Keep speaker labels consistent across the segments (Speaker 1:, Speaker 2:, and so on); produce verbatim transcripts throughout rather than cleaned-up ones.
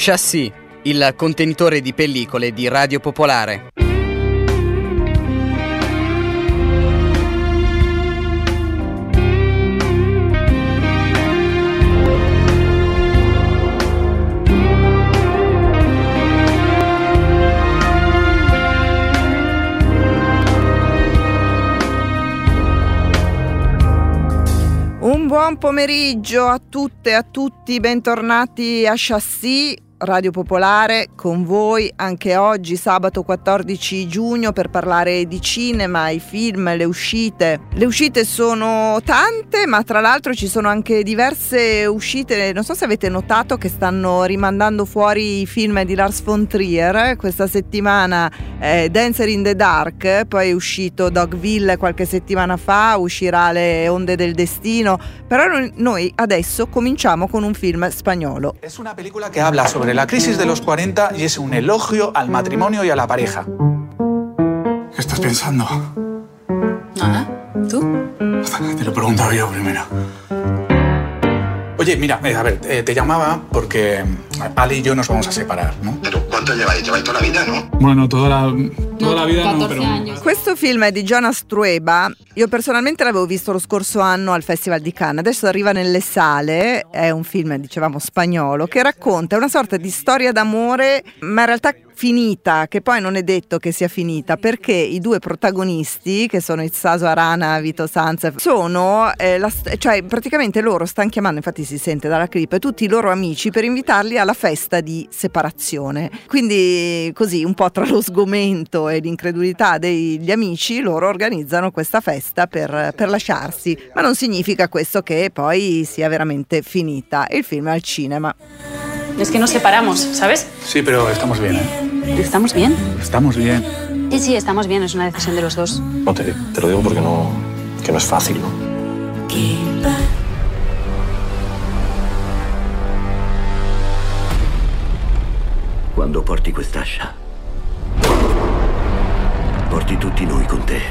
Speaker 1: Chassis, il contenitore di pellicole di Radio Popolare.
Speaker 2: Un buon pomeriggio a tutte e a tutti, bentornati a Chassis, Radio Popolare, con voi anche oggi, sabato quattordici giugno, per parlare di cinema, i film, le uscite. Le uscite sono tante, ma tra l'altro ci sono anche diverse uscite. Non so se avete notato che stanno rimandando fuori i film di Lars von Trier. Questa settimana eh, Dancer in the Dark, poi è uscito Dogville qualche settimana fa, uscirà Le onde del destino, però noi adesso cominciamo con un film spagnolo.
Speaker 3: Es una película que habla sobre la crisis de los cuarenta y es un elogio al matrimonio y a la pareja.
Speaker 4: ¿Qué estás pensando?
Speaker 5: Nada. ¿Tú?
Speaker 4: Te lo he preguntado yo primero.
Speaker 3: Oye, mira, eh, a ver, eh, te llamaba porque Ali y yo nos vamos a separar, ¿no?
Speaker 6: Pero ¿cuánto lleváis? Lleváis toda la vida, ¿no?
Speaker 4: Bueno, toda la, toda la vida no, pero...
Speaker 5: años.
Speaker 2: Questo film è di Jonas Trueba. Io personalmente l'avevo visto lo scorso anno al Festival di Cannes, adesso arriva nelle sale. È un film, dicevamo, spagnolo, che racconta una sorta di storia d'amore, ma in realtà finita, che poi non è detto che sia finita, perché i due protagonisti, che sono Itzaso Arana e Vito Sanz, sono eh, la, cioè praticamente loro stanno chiamando, infatti si sente dalla clip, tutti i loro amici per invitarli alla festa di separazione. Quindi così, un po' tra lo sgomento e l'incredulità degli amici, loro organizzano questa festa per, per lasciarsi, ma non significa questo che poi sia veramente finita. Il film è al cinema.
Speaker 5: Es que nos separamos, ¿sabes?
Speaker 3: Sí, pero estamos bien, ¿eh?
Speaker 5: ¿Estamos bien?
Speaker 3: Estamos bien.
Speaker 5: Sí, sí, estamos bien, es una decisión de los dos.
Speaker 7: No, te, te lo digo porque no, que no es fácil, ¿no?
Speaker 8: Quando porti quest'ascia, porti tutti noi con te.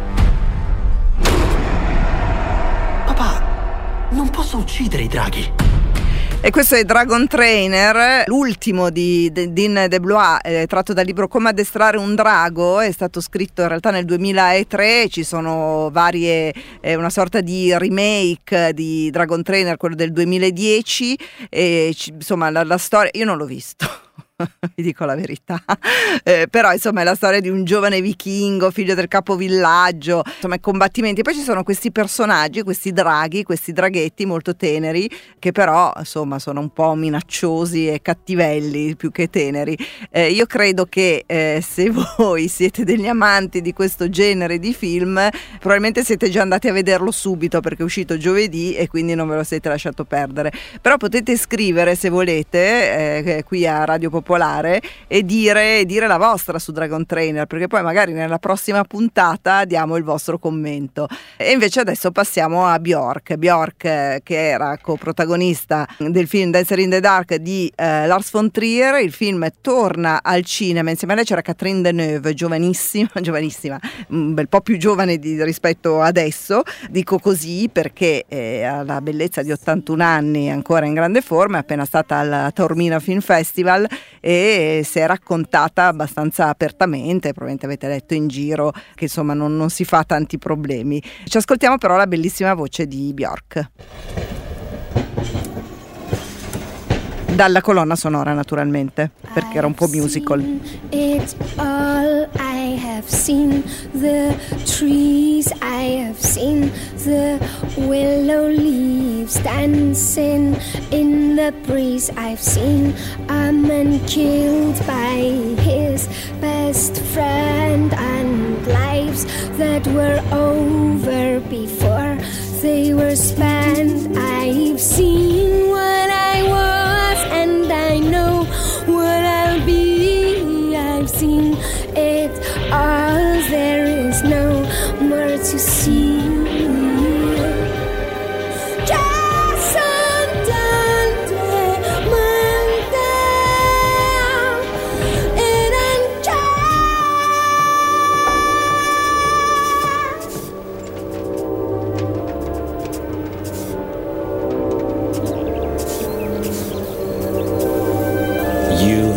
Speaker 7: Papà, non posso uccidere i draghi.
Speaker 2: E questo è Dragon Trainer, l'ultimo di Dean DeBlois, eh, tratto dal libro Come addestrare un drago. È stato scritto in realtà nel duemilatré, ci sono varie, eh, una sorta di remake di Dragon Trainer, quello del duemiladieci, e ci, insomma la, la storia, io non l'ho visto. Vi dico la verità, eh, però insomma è la storia di un giovane vichingo, figlio del capovillaggio, insomma i combattimenti. Poi ci sono questi personaggi, questi draghi, questi draghetti molto teneri, che però insomma sono un po' minacciosi e cattivelli più che teneri. Eh, io credo che eh, se voi siete degli amanti di questo genere di film, probabilmente siete già andati a vederlo subito, perché è uscito giovedì e quindi non ve lo siete lasciato perdere. Però potete scrivere, se volete, eh, qui a Radio Popolare, e dire, dire la vostra su Dragon Trainer, perché poi magari nella prossima puntata diamo il vostro commento. E invece adesso passiamo a Björk Björk eh, che era coprotagonista del film Dancer in the Dark di eh, Lars von Trier. Il film torna al cinema, insieme a lei c'era Catherine Deneuve, giovanissima giovanissima un bel po' più giovane di, rispetto adesso, dico così perché eh, ha la bellezza di ottantuno anni, ancora in grande forma, è appena stata al Taormina Film Festival e si è raccontata abbastanza apertamente. Probabilmente avete letto in giro che insomma non, non si fa tanti problemi. Ci ascoltiamo però la bellissima voce di Björk dalla colonna sonora, naturalmente, perché era un po' musical.
Speaker 9: It's all I have seen, the trees I have seen, the willow leaves dancing in the breeze. I've seen a man killed by his best friend, and lives that were over before they were spent. I've seen what I was and I know what I'll be. I've seen it all, there is no more to see.
Speaker 7: You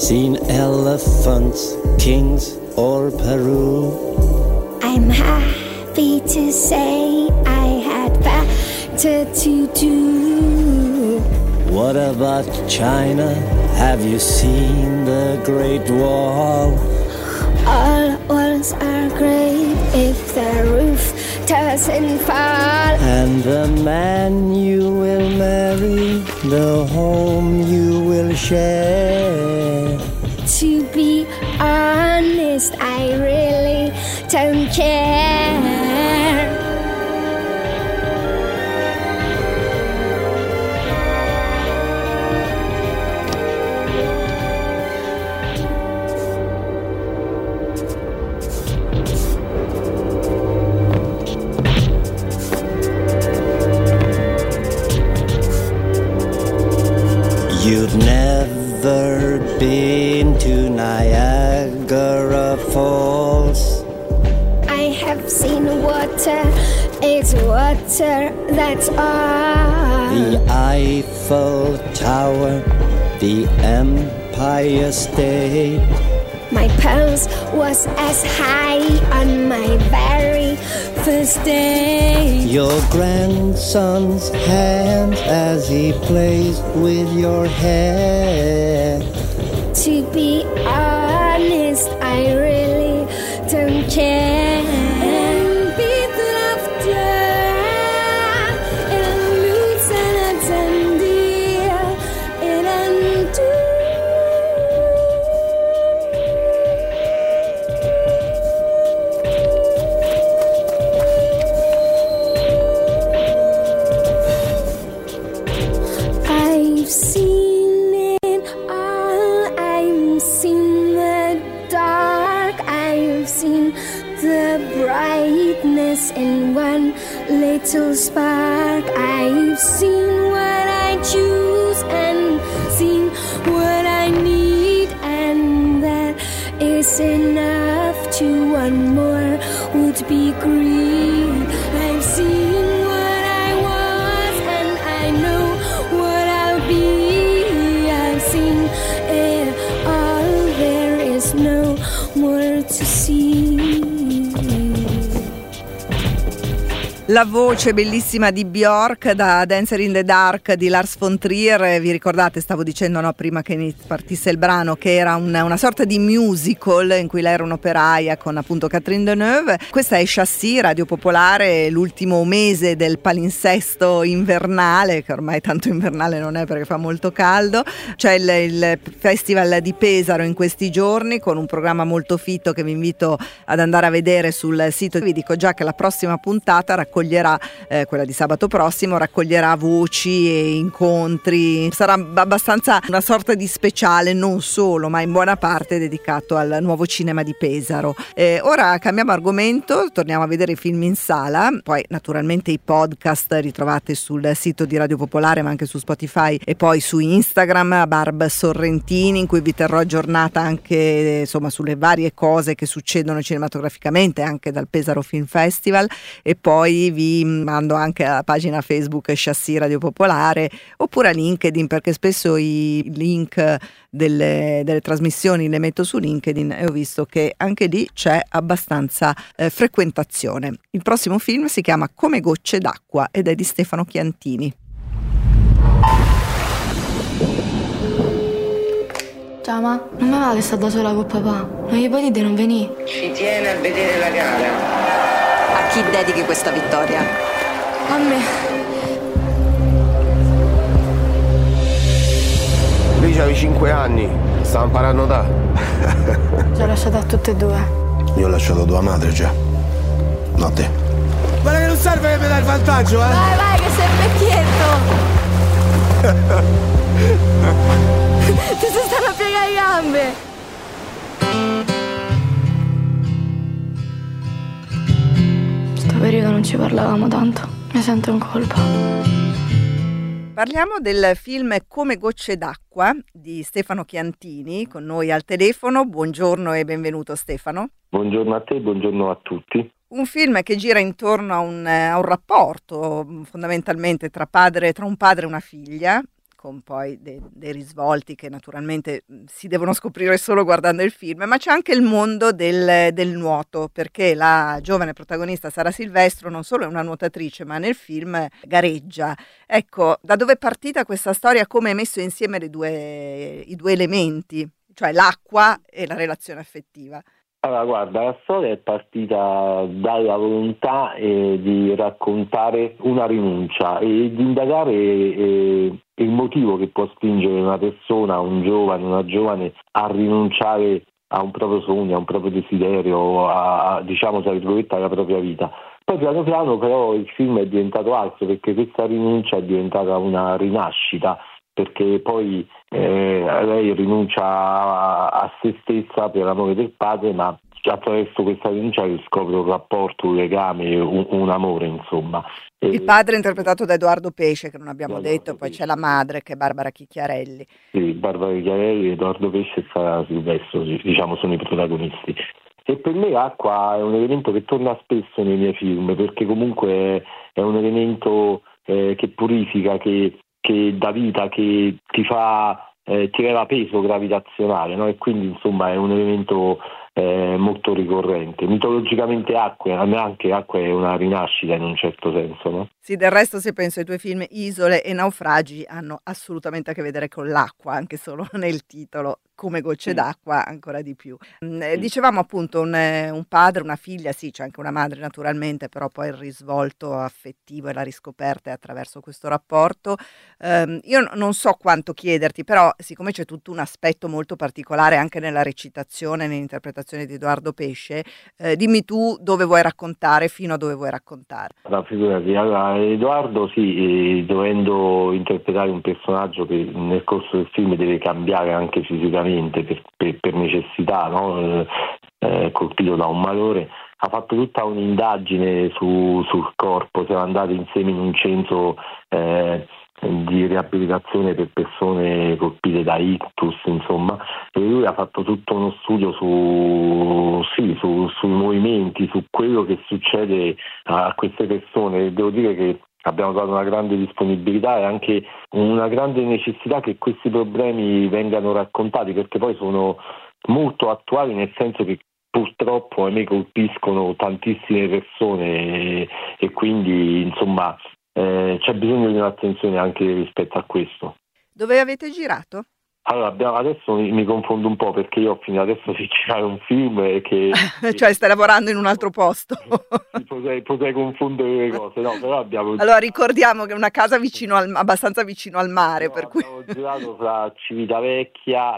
Speaker 10: seen elephants, kings, or Peru.
Speaker 9: I'm happy to say I had better to do.
Speaker 10: What about China? Have you seen the Great Wall?
Speaker 9: All walls are great if the roof doesn't fall.
Speaker 10: And the man you will marry, the home you will share.
Speaker 9: To be honest, I really don't care.
Speaker 10: You've never been to Niagara Falls.
Speaker 9: I have seen water, it's water, that's all.
Speaker 10: The Eiffel Tower, the Empire State.
Speaker 9: My pulse was as high on my very first day.
Speaker 10: Your grandson's hands as he plays with your hair.
Speaker 9: To be honest, I really don't care. And beat laughter, and lose and attendee, and undo. I've seen it all, I've seen the dark, I've seen the brightness in one little spark. I've seen what I choose and seen what I need, and that is enough. To one more would be greed. I've seen what I was and I know what I'll be. I've seen it all, there is no more to see.
Speaker 2: La voce bellissima di Björk da Dancer in the Dark di Lars von Trier. Vi ricordate, stavo dicendo no, prima che partisse il brano, che era una, una sorta di musical in cui lei era un'operaia con appunto Catherine Deneuve. Questa è Chassis, Radio Popolare, l'ultimo mese del palinsesto invernale, che ormai tanto invernale non è perché fa molto caldo. C'è il, il Festival di Pesaro in questi giorni con un programma molto fitto che vi invito ad andare a vedere sul sito. Vi dico già che la prossima puntata raccoglierà eh, quella di sabato prossimo, raccoglierà voci e incontri. Sarà abbastanza una sorta di speciale, non solo, ma in buona parte dedicato al nuovo cinema di Pesaro. Eh, ora cambiamo argomento, torniamo a vedere i film in sala. Poi naturalmente i podcast ritrovate sul sito di Radio Popolare, ma anche su Spotify e poi su Instagram, Barb Sorrentini, in cui vi terrò aggiornata anche insomma sulle varie cose che succedono cinematograficamente anche dal Pesaro Film Festival. E poi vi mando anche alla pagina Facebook Chassis Radio Popolare oppure a LinkedIn, perché spesso i link delle, delle trasmissioni le metto su LinkedIn e ho visto che anche lì c'è abbastanza eh, frequentazione. Il prossimo film si chiama Come gocce d'acqua ed è di Stefano Chiantini.
Speaker 11: Ciao ma, non mi va che sta da sola con papà? Non gli puoi dire di non venire?
Speaker 12: Ci tiene a vedere la gara.
Speaker 13: A chi dedichi questa vittoria?
Speaker 11: A me.
Speaker 14: Lì c'avevi cinque anni, stava imparando da.
Speaker 11: Ci ho lasciato a tutte e due.
Speaker 14: Io ho lasciato tua madre già. No, a te.
Speaker 15: Guarda che non serve che mi dai il vantaggio, eh!
Speaker 11: Vai, vai, che sei vecchietto! Ti si stanno a piegare le gambe! Periodo non ci parlavamo tanto, mi sento in colpa.
Speaker 2: Parliamo del film Come gocce d'acqua di Stefano Chiantini, con noi al telefono. Buongiorno e benvenuto Stefano.
Speaker 16: Buongiorno a te, buongiorno a tutti.
Speaker 2: Un film che gira intorno a un, a un rapporto fondamentalmente tra, padre, tra un padre e una figlia, con poi de- dei risvolti che naturalmente si devono scoprire solo guardando il film, ma c'è anche il mondo del, del nuoto, perché la giovane protagonista Sara Silvestro non solo è una nuotatrice, ma nel film gareggia. Ecco, da dove è partita questa storia, come hai messo insieme le due, i due elementi, cioè l'acqua e la relazione affettiva?
Speaker 16: Allora, guarda, la storia è partita dalla volontà eh, di raccontare una rinuncia e di indagare eh, il motivo che può spingere una persona, un giovane, una giovane a rinunciare a un proprio sogno, a un proprio desiderio, a, a diciamo tra virgolette alla propria vita. Poi piano piano però il film è diventato altro, perché questa rinuncia è diventata una rinascita, perché poi eh, lei rinuncia a, a se stessa per l'amore del padre, ma attraverso questa rinuncia riscopre un rapporto, un legame, un, un amore, insomma.
Speaker 2: Il padre è interpretato da Edoardo Pesce, che non abbiamo Edoardo detto, poi Pesce. C'è la madre che è Barbara Chicchiarelli.
Speaker 16: Sì, Barbara Chicchiarelli, Edoardo Pesce e Sara Silvestro, diciamo, sono i protagonisti. E per me l'acqua è un elemento che torna spesso nei miei film, perché comunque è un elemento eh, che purifica, che che dà vita, che ti fa, eh, ti leva peso gravitazionale, no? E quindi insomma è un elemento eh, molto ricorrente. Mitologicamente acqua, a me anche acqua è una rinascita in un certo senso, no?
Speaker 2: Sì, del resto se penso ai tuoi film Isole e Naufragi hanno assolutamente a che vedere con l'acqua, anche solo nel titolo, come gocce sì. d'acqua ancora di più. Sì. Dicevamo appunto un, un padre, una figlia, sì, c'è anche una madre naturalmente, però poi il risvolto affettivo e la riscoperta è attraverso questo rapporto. Um, io non so quanto chiederti, però siccome c'è tutto un aspetto molto particolare anche nella recitazione, nell'interpretazione di Edoardo Pesce, eh, dimmi tu dove vuoi raccontare, fino a dove vuoi raccontare.
Speaker 16: La figura di allora, Edoardo, sì, eh, dovendo interpretare un personaggio che nel corso del film deve cambiare anche fisicamente per, per, per necessità, no? eh, colpito da un malore, ha fatto tutta un'indagine su, sul corpo, siamo andati insieme in un centro eh, di riabilitazione per persone colpite da ictus, insomma, e lui ha fatto tutto uno studio su, sì, su, sui movimenti, su quello che succede a queste persone. Devo dire che abbiamo dato una grande disponibilità e anche una grande necessità che questi problemi vengano raccontati, perché poi sono molto attuali, nel senso che purtroppo a me colpiscono tantissime persone e, e quindi insomma eh, c'è bisogno di un'attenzione anche rispetto a questo.
Speaker 2: Dove avete girato?
Speaker 16: Allora, abbiamo, adesso mi, mi confondo un po', perché io ho finito adesso di girare un film e che...
Speaker 2: cioè stai lavorando in un altro posto.
Speaker 16: potrei, potrei confondere le cose, no, però abbiamo...
Speaker 2: Allora ricordiamo che è una casa vicino al, abbastanza vicino al mare, no, per cui...
Speaker 16: Abbiamo girato fra Civitavecchia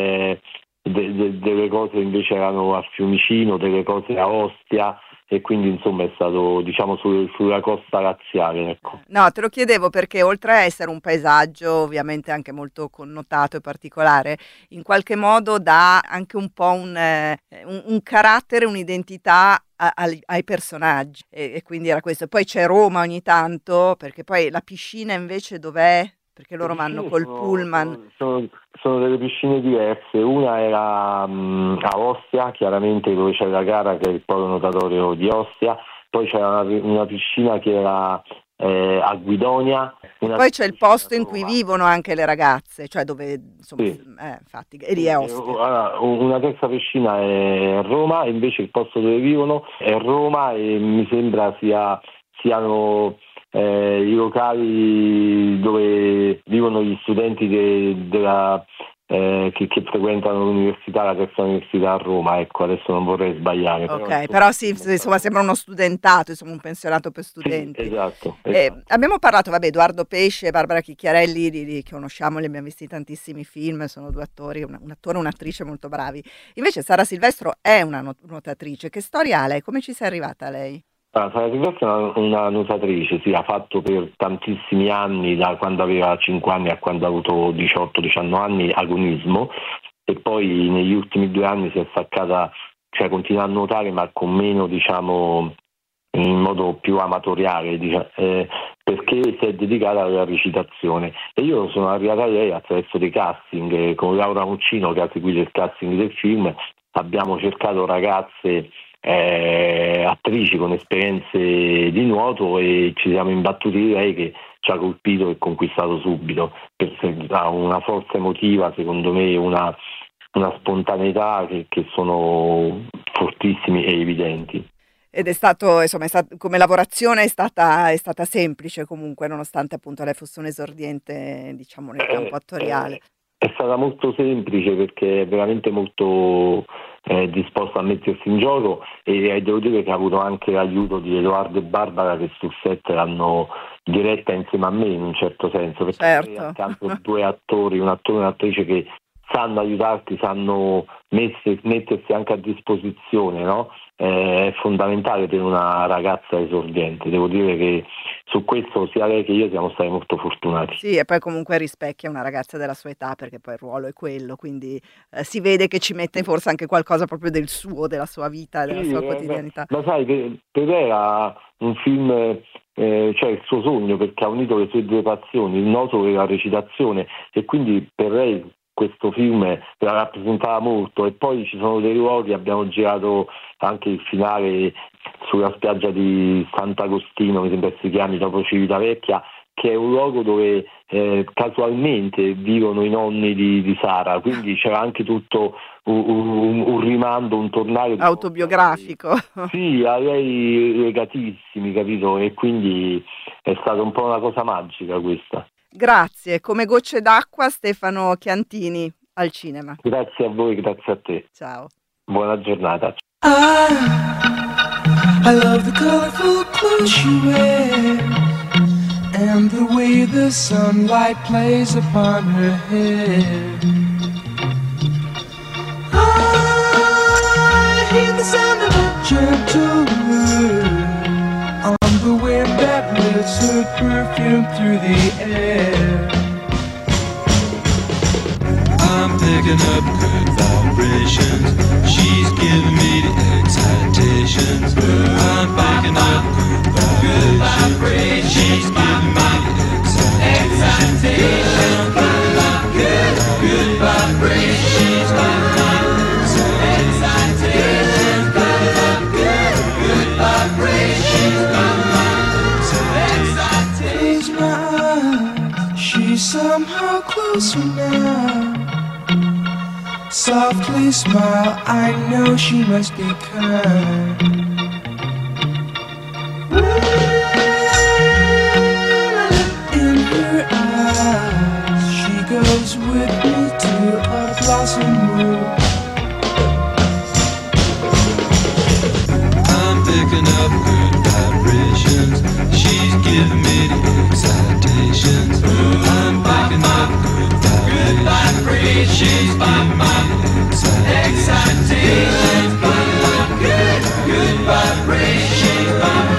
Speaker 16: e de, de, delle cose invece erano a Fiumicino, delle cose a Ostia, e quindi insomma è stato, diciamo, su, sulla costa laziale, ecco.
Speaker 2: No, te lo chiedevo perché oltre a essere un paesaggio ovviamente anche molto connotato e particolare, in qualche modo dà anche un po' un, eh, un, un carattere, un'identità a, a, ai personaggi, e, e quindi era questo. Poi c'è Roma ogni tanto, perché poi la piscina invece dov'è? Perché loro vanno col
Speaker 16: sono,
Speaker 2: pullman.
Speaker 16: Sono, sono delle piscine diverse, una era um, a Ostia, chiaramente dove c'è la gara, che è il polo nuotatorio di Ostia, poi c'era una, una piscina che era eh, a Guidonia.
Speaker 2: Una poi c'è il posto in cui vivono anche le ragazze, cioè dove insomma, sì. eh, infatti, e lì è Ostia.
Speaker 16: Allora, una terza piscina è Roma, e invece il posto dove vivono è Roma, e mi sembra sia siano Eh, i locali dove vivono gli studenti de, della, eh, che, che frequentano l'università, la terza università a Roma, ecco, adesso non vorrei sbagliare.
Speaker 2: Ok,
Speaker 16: però,
Speaker 2: però sì, insomma sembra uno studentato, insomma un pensionato per studenti.
Speaker 16: Sì, esatto.
Speaker 2: Eh,
Speaker 16: esatto.
Speaker 2: Abbiamo parlato, vabbè, Edoardo Pesce e Barbara Chicchiarelli, li, li conosciamo, li abbiamo visti tantissimi film, sono due attori, una, un attore e un'attrice molto bravi. Invece Sara Silvestro è una nuotatrice, che storia ha lei? Come ci sei arrivata lei?
Speaker 16: Ah, Sara Silvestro è una, una nuotatrice, sì, ha fatto per tantissimi anni, da quando aveva cinque anni a quando ha avuto diciotto diciannove anni, agonismo, e poi negli ultimi due anni si è staccata, cioè continua a nuotare ma con meno, diciamo, in modo più amatoriale, diciamo, eh, perché si è dedicata alla recitazione. E io sono arrivata a lei attraverso dei casting, eh, con Laura Muccino che ha seguito il casting del film, abbiamo cercato ragazze Eh, attrici con esperienze di nuoto e ci siamo imbattuti di lei che ci ha colpito e conquistato subito, perché ha una forza emotiva, secondo me, una, una spontaneità che, che sono fortissimi e evidenti.
Speaker 2: Ed è stato, insomma, è stato, come lavorazione è stata, è stata semplice comunque, nonostante appunto lei fosse un esordiente, diciamo, nel campo attoriale.
Speaker 16: Eh, è stata molto semplice perché è veramente molto eh, disposta a mettersi in gioco, e eh, devo dire che ha avuto anche l'aiuto di Edoardo e Barbara, che sul set l'hanno diretta insieme a me in un certo senso, perché
Speaker 2: certo.
Speaker 16: accanto due attori, un attore e un'attrice che sanno aiutarti, sanno messe, mettersi anche a disposizione, no? Eh, è fondamentale per una ragazza esordiente. Devo dire che su questo sia lei che io siamo stati molto fortunati.
Speaker 2: Sì, e poi comunque rispecchia una ragazza della sua età, perché poi il ruolo è quello, quindi eh, si vede che ci mette forse anche qualcosa proprio del suo, della sua vita, della
Speaker 16: sì,
Speaker 2: sua
Speaker 16: eh,
Speaker 2: quotidianità.
Speaker 16: Ma sai, per, per lei era un film, eh, cioè il suo sogno, perché ha unito le sue due passioni, il nuoto e la recitazione, e quindi per lei questo film la rappresentava molto. E poi ci sono dei luoghi, abbiamo girato anche il finale sulla spiaggia di Sant'Agostino, mi sembra si chiami, dopo Civitavecchia, che è un luogo dove eh, casualmente vivono i nonni di, di Sara, quindi c'era anche tutto un, un, un rimando, un tornare
Speaker 2: autobiografico.
Speaker 16: Sì, a lei legatissimi, capito? E quindi è stata un po' una cosa magica questa.
Speaker 2: Grazie, come gocce d'acqua, Stefano Chiantini al cinema.
Speaker 16: Grazie a voi, grazie a te.
Speaker 2: Ciao.
Speaker 16: Buona giornata.
Speaker 17: I, I love the colorful clothes she wears and the way the sunlight plays upon her hair. I hear the sound of a gentle word on the wind that lifts her perfume through the air. I'm picking up good vibrations. She's giving me the excitations. I'm picking up good vibrations. She's giving me the excitations. I'm picking up good, good vibrations. She's giving me the excitations. Picking up good, good vibrations. She's giving me the excitations. Close my eyes, she's somehow closer now. Softly smile, I know she must be kind. In her eyes, she goes with me to a blossom room. I'm picking up good vibrations. She's giving me the excitations. I'm picking up good vibrations. She's giving me excitations, good, good vibrations,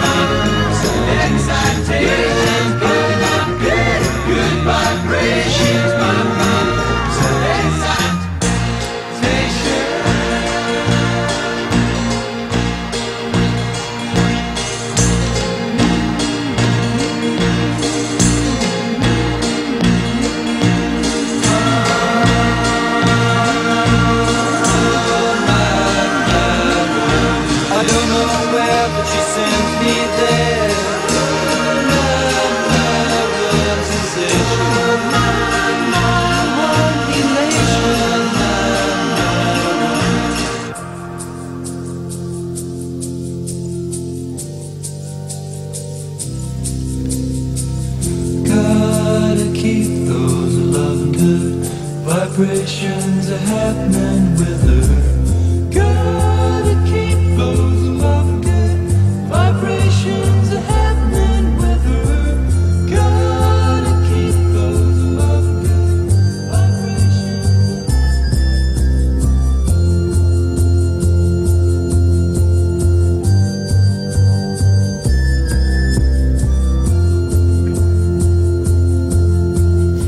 Speaker 17: excitations, good, good vibrations, vibrations are happening with her. Gotta keep those love good vibrations are happening with her. Gotta keep those love good
Speaker 2: La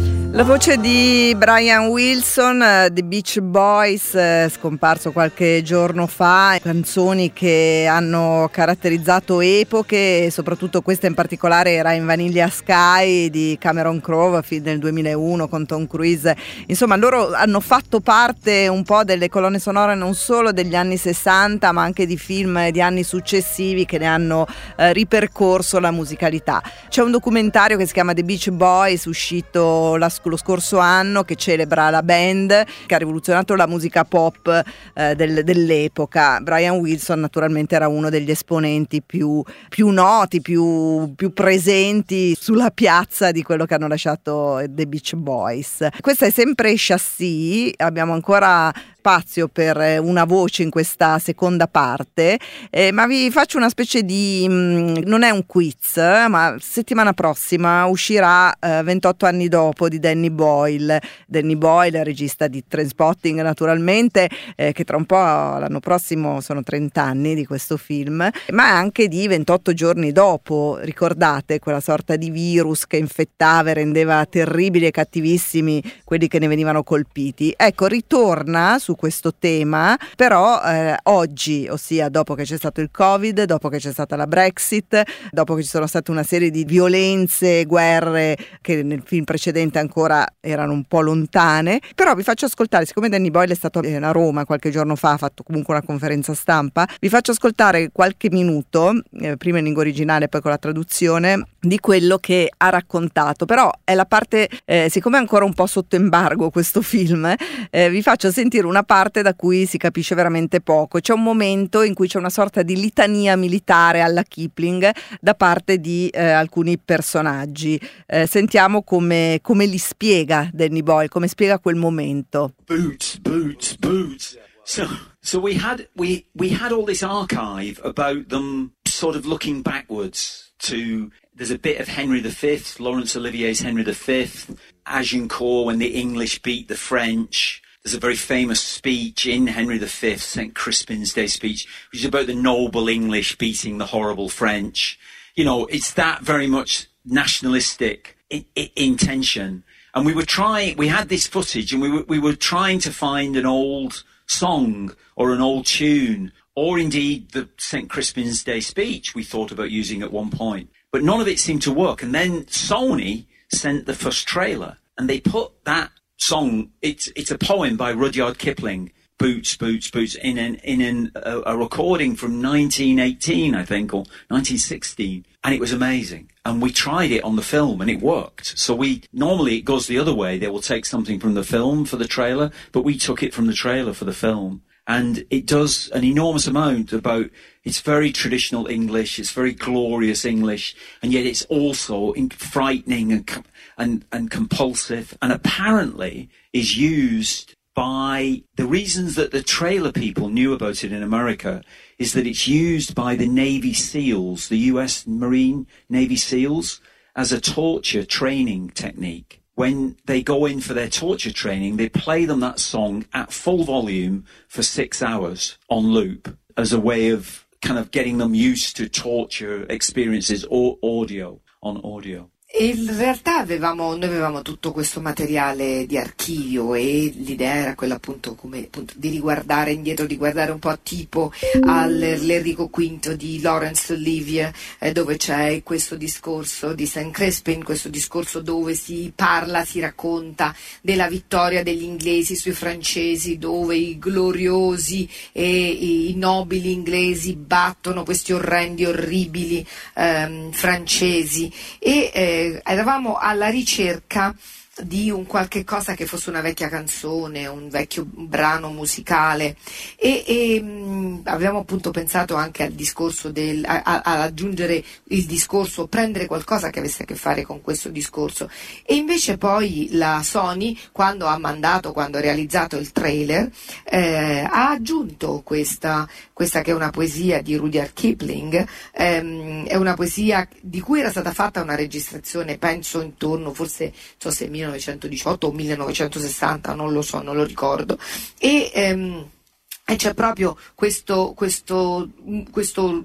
Speaker 2: La voce di Brian Wilson, The Beach Boys, scomparso qualche giorno fa, canzoni che hanno caratterizzato epoche, e soprattutto questa in particolare era In Vanilla Sky di Cameron Crowe, film del duemilauno con Tom Cruise. Insomma, loro hanno fatto parte un po' delle colonne sonore non solo degli anni sessanta, ma anche di film di anni successivi che ne hanno eh, ripercorso la musicalità. C'è un documentario che si chiama The Beach Boys, uscito la lo scorso anno, che celebra la band che ha rivoluzionato la musica pop eh, del, dell'epoca. Brian Wilson naturalmente era uno degli esponenti più, più noti, più, più presenti sulla piazza di quello che hanno lasciato The Beach Boys. Questa è sempre Chassis, abbiamo ancora spazio per una voce in questa seconda parte, eh, ma vi faccio una specie di mh, non è un quiz, ma settimana prossima uscirà eh, ventotto anni dopo di Danny Boyle. Danny Boyle, regista di Trainspotting naturalmente, eh, che tra un po' l'anno prossimo sono trenta anni di questo film, ma anche di ventotto giorni dopo, ricordate quella sorta di virus che infettava e rendeva terribili e cattivissimi quelli che ne venivano colpiti. Ecco, ritorna su questo tema, però eh, oggi, ossia dopo che c'è stato il Covid, dopo che c'è stata la Brexit, dopo che ci sono state una serie di violenze, guerre che nel film precedente ancora erano un po' lontane. Però vi faccio ascoltare, siccome Danny Boyle è stato a Roma qualche giorno fa, ha fatto comunque una conferenza stampa, vi faccio ascoltare qualche minuto, eh, prima in lingua originale poi con la traduzione, di quello che ha raccontato. Però è la parte, eh, siccome è ancora un po' sotto embargo questo film, eh, vi faccio sentire una parte da cui si capisce veramente poco. C'è un momento in cui c'è una sorta di litania militare alla Kipling da parte di eh, alcuni personaggi. Eh, sentiamo come, come li spiega Danny Boyle, come spiega quel momento.
Speaker 18: Boots, boots, boots. So, so we had we we had all this archive about them sort of looking backwards to. There's a bit of Henry the Fifth, Laurence Olivier's Henry the Fifth, Agincourt when the English beat the French. There's a very famous speech in Henry the Fifth, Saint Crispin's Day speech, which is about the noble English beating the horrible French. You know, it's that very much nationalistic in, in, intention. And we were trying, we had this footage and we were, we were trying to find an old song or an old tune, or indeed the Saint Crispin's Day speech we thought about using at one point. But none of it seemed to work. And then Sony sent the first trailer and they put that song, it's it's a poem by Rudyard Kipling, Boots, Boots, Boots, in an in an, a, a recording from nineteen eighteen, I think, or nineteen sixteen, and it was amazing. And we tried it on the film, and it worked. So we normally it goes the other way; they will take something from the film for the trailer, but we took it from the trailer for the film, and it does an enormous amount about. It's very traditional English, it's very glorious English, and yet it's also frightening and, and, and compulsive, and apparently is used by, the reasons that the trailer people knew about it in America is that it's used by the Navy SEALs, the U S Marine Navy SEALs, as a torture training technique. When they go in for their torture training, they play them that song at full volume for six hours on loop as a way of kind of getting them used to torture experiences or audio on audio.
Speaker 19: E in realtà avevamo, noi avevamo tutto questo materiale di archivio e l'idea era quella appunto, come, appunto di riguardare indietro, di guardare un po' tipo all'Enrico quinto di Laurence Olivier, eh, dove c'è questo discorso di Saint Crispin, questo discorso dove si parla, si racconta della vittoria degli inglesi sui francesi, dove i gloriosi e i nobili inglesi battono questi orrendi, orribili ehm, francesi e eh, eravamo alla ricerca di un qualche cosa che fosse una vecchia canzone, un vecchio brano musicale e, e mh, abbiamo appunto pensato anche al discorso del, a, a, ad aggiungere il discorso, prendere qualcosa che avesse a che fare con questo discorso e invece poi la Sony quando ha mandato, quando ha realizzato il trailer eh, ha aggiunto questa, questa che è una poesia di Rudyard Kipling, ehm, è una poesia di cui era stata fatta una registrazione penso intorno forse so se millenovecentodiciotto o millenovecentosessanta, non lo so, non lo ricordo e, ehm, e c'è proprio questo, questo, questo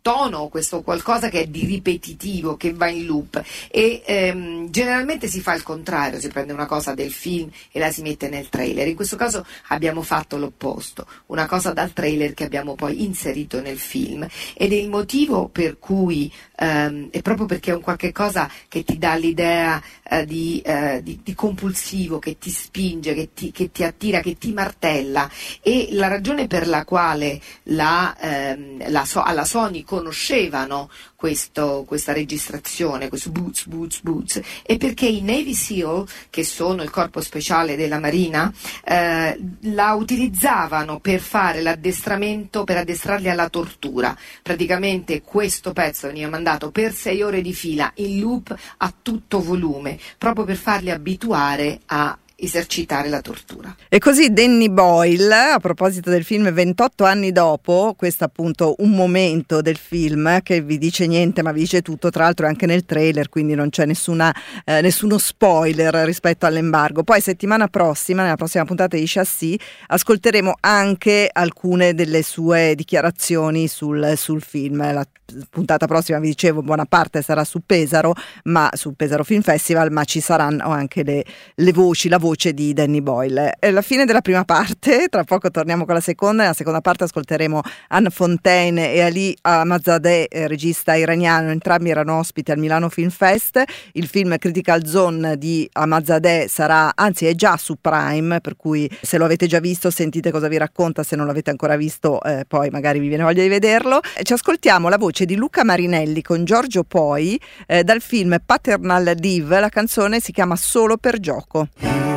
Speaker 19: tono, questo qualcosa che è di ripetitivo, che va in loop, e ehm, generalmente si fa il contrario, si prende una cosa del film e la si mette nel trailer. In questo caso abbiamo fatto l'opposto, una cosa dal trailer che abbiamo poi inserito nel film, ed è il motivo per cui ehm, è proprio perché è un qualche cosa che ti dà l'idea eh, di, eh, di, di compulsivo, che ti spinge, che ti, che ti attira, che ti martella, e la ragione per la quale la, ehm, la so, alla Sony conoscevano questo, questa registrazione, questo boots, boots, boots, è perché i Navy SEAL, che sono il corpo speciale della Marina, eh, la utilizzavano per fare l'addestramento, per addestrarli alla tortura. Praticamente questo pezzo veniva mandato per sei ore di fila in loop a tutto volume, proprio per farli abituare a esercitare la tortura.
Speaker 2: E così Danny Boyle, a proposito del film ventotto anni dopo, questo appunto un momento del film che vi dice niente ma vi dice tutto, tra l'altro anche nel trailer, quindi non c'è nessuna, eh, nessuno spoiler rispetto all'embargo. Poi settimana prossima, nella prossima puntata di Chassis, ascolteremo anche alcune delle sue dichiarazioni sul, sul film. La puntata prossima, vi dicevo, buona parte sarà su Pesaro, ma su Pesaro Film Festival, ma ci saranno anche le, le voci, la voce di Danny Boyle. È la fine della prima parte, tra poco torniamo con la seconda. Nella seconda parte ascolteremo Anne Fontaine e Ali Ahmadzadeh, regista iraniano, entrambi erano ospiti al Milano Film Fest. Il film Critical Zone di Ahmadzadeh sarà, anzi è già su Prime, per cui se lo avete già visto sentite cosa vi racconta, se non l'avete ancora visto eh, poi magari vi viene voglia di vederlo. Ci ascoltiamo la voce di Luca Marinelli con Giorgio Poi eh, dal film Paternal Live. La canzone si chiama Solo per gioco.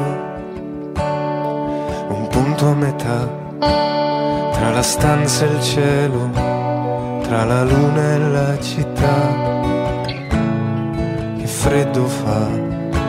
Speaker 20: Un punto a metà tra la stanza e il cielo, tra la luna e la città. Che freddo fa.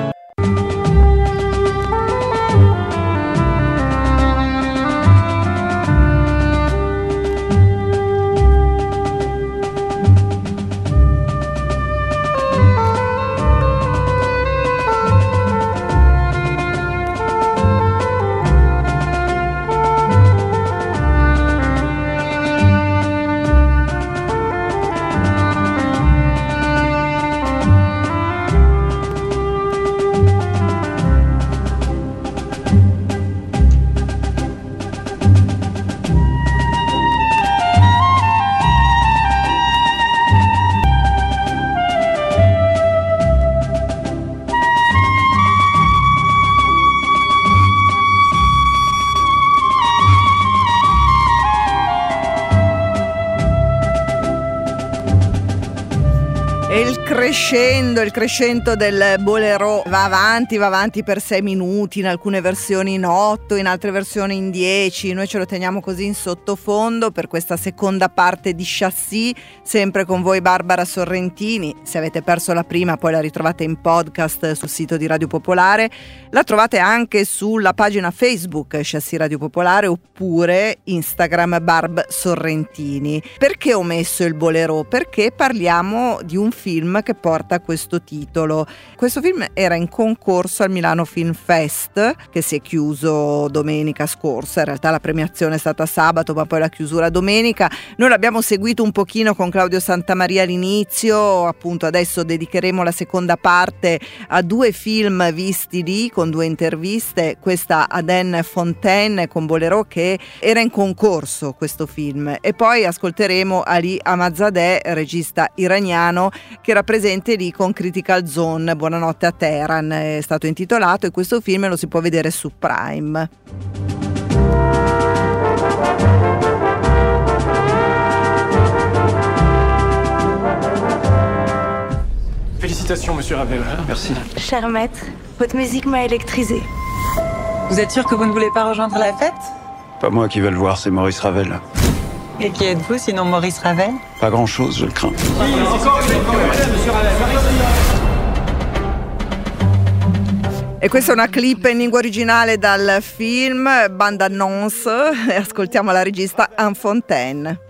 Speaker 2: Crescendo, il crescendo del bolero va avanti, va avanti per sei minuti, in alcune versioni in otto, in altre versioni in dieci. Noi ce lo teniamo così in sottofondo per questa seconda parte di Chassis, sempre con voi Barbara Sorrentini. Se avete perso la prima poi la ritrovate in podcast sul sito di Radio Popolare, la trovate anche sulla pagina Facebook Chassis Radio Popolare oppure Instagram Barb Sorrentini. Perché ho messo il bolero? Perché parliamo di un film che porta questo titolo. Questo film era in concorso al Milano Film Fest, che si è chiuso domenica scorsa. In realtà la premiazione è stata sabato, ma poi la chiusura domenica. Noi l'abbiamo seguito un pochino con Claudio Santamaria all'inizio, appunto adesso dedicheremo la seconda parte a due film visti lì, con due interviste. Questa ad Anne Fontaine con Bolero, che era in concorso questo film, e poi ascolteremo Ali Ahmadzadeh, regista iraniano, che era presente lì con Critical Zone, Buonanotte a Teheran è stato intitolato, e questo film lo si può vedere su Prime.
Speaker 21: Félicitations, monsieur Ravel. Merci.
Speaker 22: Cher maître, votre musique m'a électrisé.
Speaker 23: Vous êtes sûr que vous ne voulez pas rejoindre la fête?
Speaker 21: Pas moi qui veux le voir, c'est Maurice Ravel.
Speaker 23: Et qui êtes-vous, sinon Maurice Ravel?
Speaker 21: Pas grand-chose, je le crains.
Speaker 2: E questa è una clip in lingua originale dal film, bande annonce, e ascoltiamo la regista Anne Fontaine.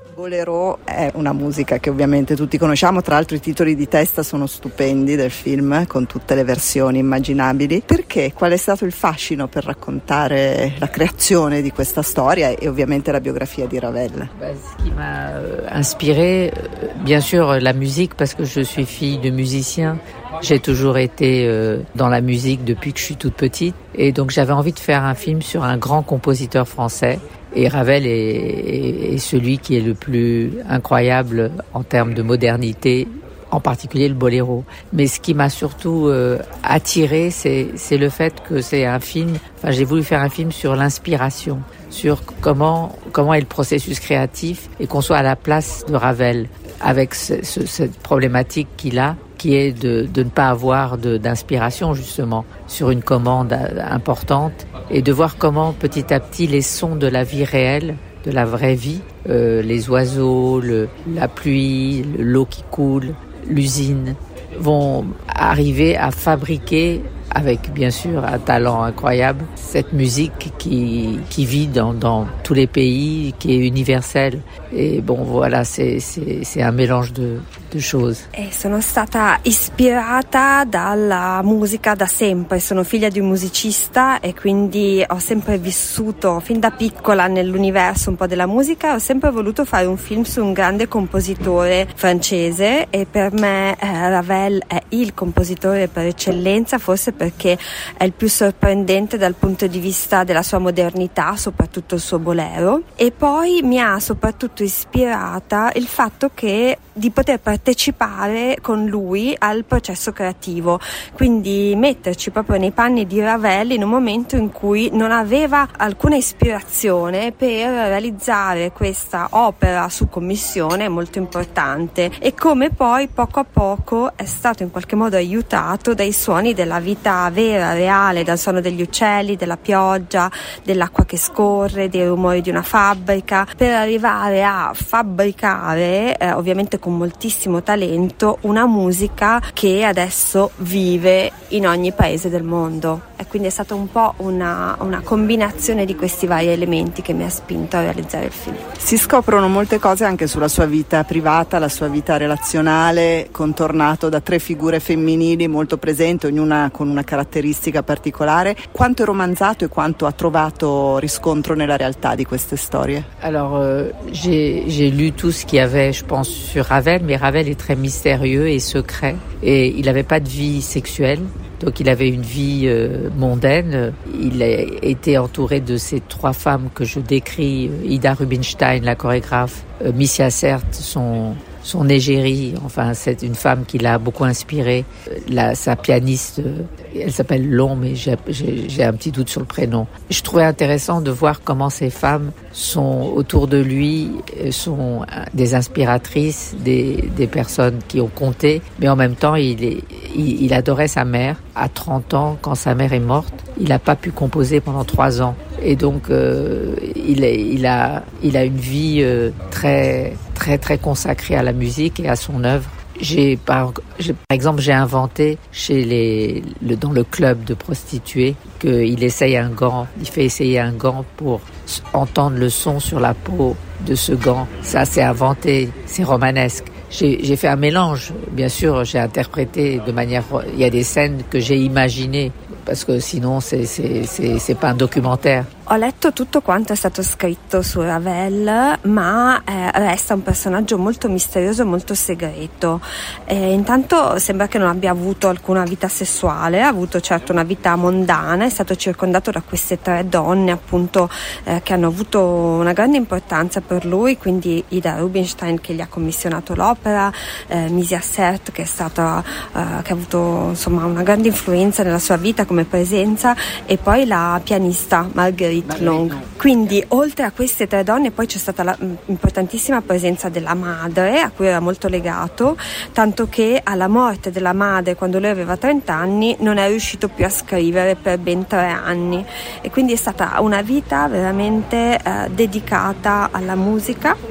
Speaker 2: Bolero è una musica che ovviamente tutti conosciamo, tra l'altro i titoli di testa sono stupendi del film, con tutte le versioni immaginabili. Perché? Qual è stato il fascino per raccontare la creazione di questa storia e ovviamente la biografia di Ravel?
Speaker 1: Ce qui m'a inspiré, bien sûr, la musique, parce que je suis fille de musicien. J'ai toujours été euh, dans la musique depuis que je suis toute petite, et donc j'avais envie de faire un film sur un grand compositeur français. Et Ravel est, est, est celui qui est le plus incroyable en termes de modernité, en particulier le boléro. Mais ce qui m'a surtout euh, attiré, c'est, c'est le fait que c'est un film, enfin j'ai voulu faire un film sur l'inspiration, sur comment, comment est le processus créatif, et qu'on soit à la place de Ravel, avec ce, ce, cette problématique qu'il a, qui est de, de ne pas avoir de, d'inspiration justement sur une commande importante, et de voir comment petit à petit les sons de la vie réelle, de la vraie vie, euh, les oiseaux, le, la pluie, l'eau qui coule, l'usine, vont arriver à fabriquer, avec bien sûr un talent incroyable, cette musique qui, qui vit dans, dans tous les pays, qui est universelle. Et bon, voilà, c'est, c'est, c'est un mélange de, de choses.
Speaker 22: E sono stata ispirata dalla musica da sempre, sono figlia di un musicista e quindi ho sempre vissuto fin da piccola nell'universo un po' della musica. Ho sempre voluto fare un film su un grande compositore francese, e per me eh, Ravel è il compositore per eccellenza, forse perché è il più sorprendente dal punto di vista della sua modernità, soprattutto il suo bolero. E poi mi ha soprattutto ispirata il fatto che di poter partecipare con lui al processo creativo, quindi metterci proprio nei panni di Ravel in un momento in cui non aveva alcuna ispirazione per realizzare questa opera su commissione molto importante, e come poi poco a poco è stato in qualche modo aiutato dai suoni della vita vera, reale, dal suono degli uccelli, della pioggia, dell'acqua che scorre, dei rumori di una fabbrica, per arrivare a fabbricare, eh, ovviamente con moltissimo talento, una musica che adesso vive in ogni paese del mondo. E quindi è stata un po' una, una combinazione di questi vari elementi che mi ha spinto a realizzare il film.
Speaker 2: Si scoprono molte cose anche sulla sua vita privata, la sua vita relazionale, contornato da tre figure femminili molto presenti, ognuna con una caratteristica particolare. Quanto è romanzato e quanto ha trovato riscontro nella realtà di queste storie?
Speaker 1: Alors, euh, j'ai, j'ai lu tout ce qu'il y avait, je pense, sur Ravel, mais Ravel est très mystérieux et secret, et il n'avait pas de vie sexuelle. Donc il avait une vie euh, mondaine. Il a été entouré de ces trois femmes que je décris, Ida Rubinstein, la chorégraphe, euh, Missia Sert, son, son égérie, enfin c'est une femme qui l'a beaucoup inspiré. La, sa pianiste, euh, elle s'appelle Long, mais j'ai, j'ai, j'ai un petit doute sur le prénom. Je trouvais intéressant de voir comment ces femmes sont autour de lui, sont des inspiratrices, des, des personnes qui ont compté, mais en même temps il, est, il, il adorait sa mère. À trente ans, quand sa mère est morte, il n'a pas pu composer pendant trois ans. Et donc, euh, il, est, il, a, il a une vie euh, très, très, très consacrée à la musique et à son œuvre. J'ai par, j'ai, par exemple, j'ai inventé chez les, le, dans le club de prostituées qu'il essaye un gant, il fait essayer un gant pour entendre le son sur la peau de ce gant. Ça, c'est inventé, c'est romanesque. J'ai, j'ai fait un mélange, bien sûr, j'ai interprété de manière... Il y a des scènes que j'ai imaginées, parce que sinon c'est, c'est, c'est, c'est pas un documentaire.
Speaker 22: Ho letto tutto quanto è stato scritto su Ravel, ma eh, resta un personaggio molto misterioso e molto segreto. Eh, intanto sembra che non abbia avuto alcuna vita sessuale, ha avuto certo una vita mondana, è stato circondato da queste tre donne appunto eh, che hanno avuto una grande importanza per lui, quindi Ida Rubinstein che gli ha commissionato l'opera, eh, Missia Sert che è stata eh, che ha avuto insomma una grande influenza nella sua vita come presenza, e poi la pianista Marguerite Long. Quindi oltre a queste tre donne poi c'è stata la importantissima presenza della madre, a cui era molto legato, tanto che alla morte della madre, quando lui aveva trenta anni, non è riuscito più a scrivere per ben tre anni, e quindi è stata una vita veramente eh, dedicata alla musica.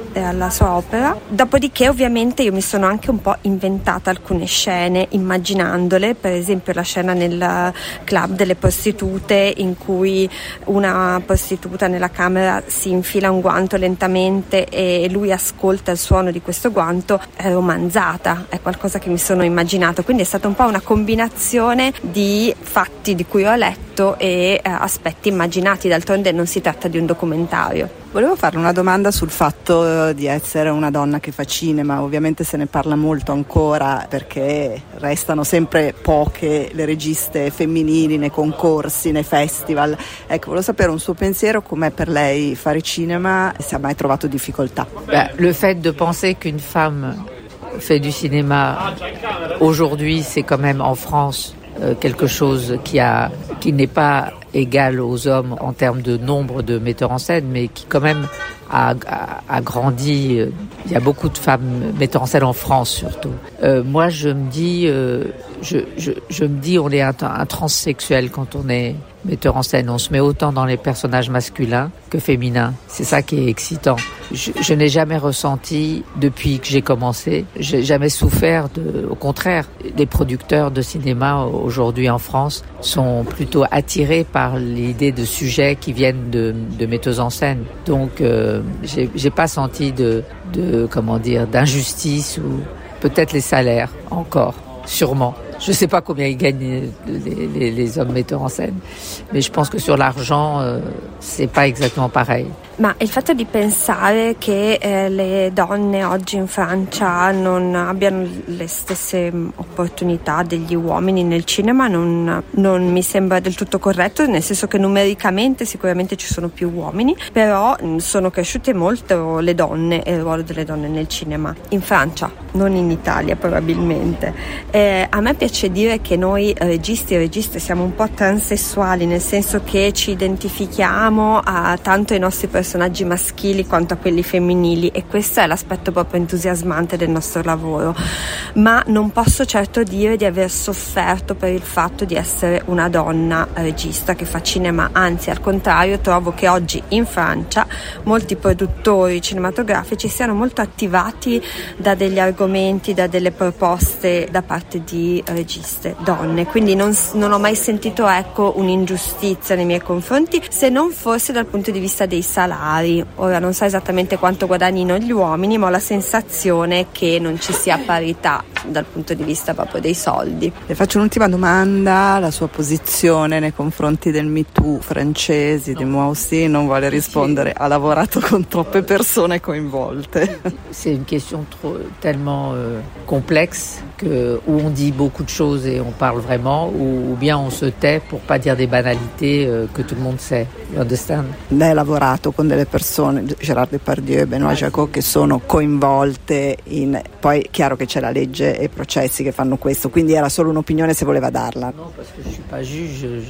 Speaker 22: e alla sua opera. Dopodiché ovviamente io mi sono anche un po' inventata alcune scene immaginandole, per esempio la scena nel club delle prostitute in cui una prostituta nella camera si infila un guanto lentamente e lui ascolta il suono di questo guanto, è romanzata, è qualcosa che mi sono immaginato, quindi è stata un po' una combinazione di fatti di cui ho letto e eh, aspetti immaginati, d'altronde non si tratta di un documentario.
Speaker 2: Volevo fare una domanda sul fatto di essere una donna che fa cinema. Ovviamente se ne parla molto ancora perché restano sempre poche le registe femminili nei concorsi, nei festival. Ecco, volevo sapere un suo pensiero, com'è per lei fare cinema, se ha mai trovato difficoltà.
Speaker 1: Ben, le fait de penser qu'une femme fait du cinéma aujourd'hui, c'est quand même en France euh, quelque chose qui a qui n'est pas égal aux hommes en termes de nombre de metteurs en scène, mais qui quand même a, a, a grandi. Il y a beaucoup de femmes metteurs en scène en France surtout. Euh, moi, je me dis, euh, je, je, je me dis, on est un, un transsexuel quand on est metteur en scène. On se met autant dans les personnages masculins que féminins. C'est ça qui est excitant. Je, je n'ai jamais ressenti, depuis que j'ai commencé, j'ai jamais souffert de, au contraire, les producteurs de cinéma aujourd'hui en France sont plutôt attirés par l'idée de sujets qui viennent de, de metteuses en scène. Donc, euh, j'ai, j'ai pas senti de, de, comment dire, d'injustice ou peut-être les salaires encore, sûrement. Je ne sais pas combien ils gagnent les, les, les hommes metteurs en scène, mais je pense que sur l'argent, euh, c'est pas exactement pareil.
Speaker 22: Ma il fatto di pensare che eh, le donne oggi in Francia non abbiano le stesse opportunità degli uomini nel cinema non, non mi sembra del tutto corretto, nel senso che numericamente sicuramente ci sono più uomini, però sono cresciute molto le donne e il ruolo delle donne nel cinema in Francia, non in Italia probabilmente. Eh, a me piace dire che noi registi e registe siamo un po' transessuali, nel senso che ci identifichiamo a tanto ai nostri personaggi personaggi maschili quanto a quelli femminili, e questo è l'aspetto proprio entusiasmante del nostro lavoro. Ma non posso certo dire di aver sofferto per il fatto di essere una donna regista che fa cinema, anzi al contrario trovo che oggi in Francia molti produttori cinematografici siano molto attivati da degli argomenti, da delle proposte da parte di registe donne, quindi non, non ho mai sentito ecco un'ingiustizia nei miei confronti, se non forse dal punto di vista dei salari. Ora non so esattamente quanto guadagnino gli uomini, ma ho la sensazione che non ci sia parità dal punto di vista proprio dei soldi.
Speaker 2: Le faccio un'ultima domanda, la sua posizione nei confronti del Me Too francesi, di moi aussi, non vuole rispondere, ha lavorato con troppe persone coinvolte.
Speaker 1: C'est une question trop, tellement euh, complexe que, où on dit beaucoup de choses et on parle vraiment, ou, ou bien on se tait pour pas dire des banalités euh, que tout le monde sait. You understand?
Speaker 2: Lei ha lavorato con delle persone, Gérard Depardieu e Benoît Jacot, che sono coinvolte in... Poi è chiaro che c'è la legge e i processi che fanno questo, quindi era solo un'opinione se voleva darla.
Speaker 1: No, parce que je suis pas juge, je,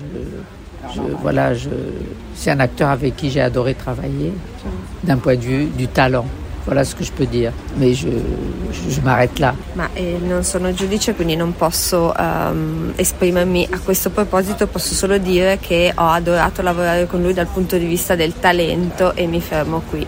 Speaker 1: je, voilà, je, c'est un acteur avec qui j'ai adoré travailler, d'un point de vue du talent. Voilà ce que je peux dire, mais je, je, je m'arrête là.
Speaker 22: Ma eh, non sono giudice, quindi non posso um, esprimermi a questo proposito, posso solo dire che ho adorato lavorare con lui dal punto di vista del talento e mi fermo qui.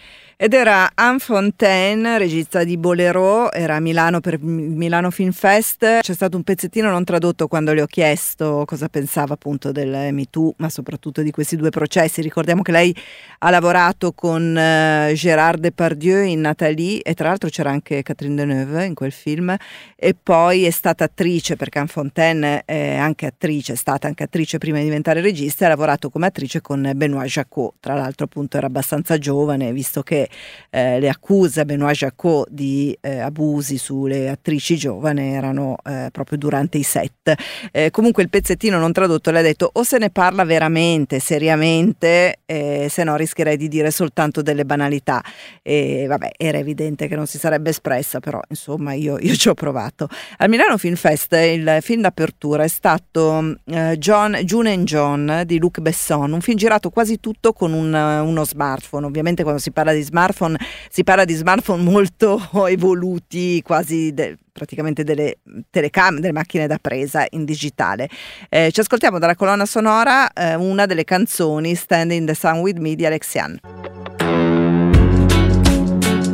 Speaker 2: Ed era Anne Fontaine, regista di Bolero, era a Milano per il Milano Film Fest. C'è stato un pezzettino non tradotto quando le ho chiesto cosa pensava appunto del Me Too, ma soprattutto di questi due processi. Ricordiamo che lei ha lavorato con uh, Gérard Depardieu in Nathalie, e tra l'altro c'era anche Catherine Deneuve in quel film, e poi è stata attrice, perché Anne Fontaine è anche attrice, è stata anche attrice prima di diventare regista, e ha lavorato come attrice con Benoît Jacot. Tra l'altro appunto era abbastanza giovane, visto che Eh, le accuse a Benoît Jacot di eh, abusi sulle attrici giovani erano eh, proprio durante i set. Eh, comunque il pezzettino non tradotto le ha detto: o se ne parla veramente, seriamente, eh, se no rischierei di dire soltanto delle banalità. E vabbè, era evidente che non si sarebbe espressa, però insomma io, io ci ho provato. Al Milano Film Fest il film d'apertura è stato eh, John, June and John di Luc Besson, un film girato quasi tutto con un, uno smartphone. Ovviamente quando si parla di smartphone si parla di smartphone molto evoluti, quasi de, praticamente delle telecamere, delle macchine da presa in digitale. Eh, ci ascoltiamo dalla colonna sonora eh, una delle canzoni, Stand in the Sun with Me di Alexian.